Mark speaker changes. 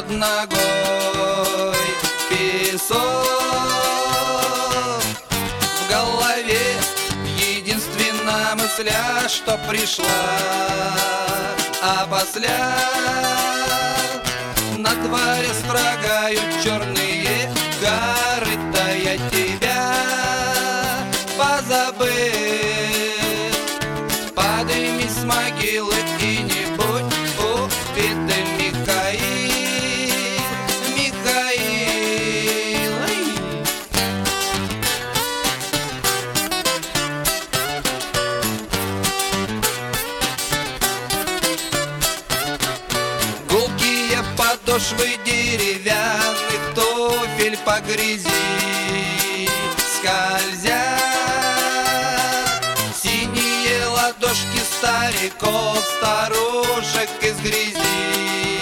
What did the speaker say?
Speaker 1: под ногой песок. В голове единственная мысля, что пришла, а после на дворе строгают черные горы. Да я тебя позабыл. Поднимись с могилы и не будь убитым, Михаил, Михаил. Гулкие подошвы деревянных туфель по грязи скользят, синие ладошки стариков, старушек из грязи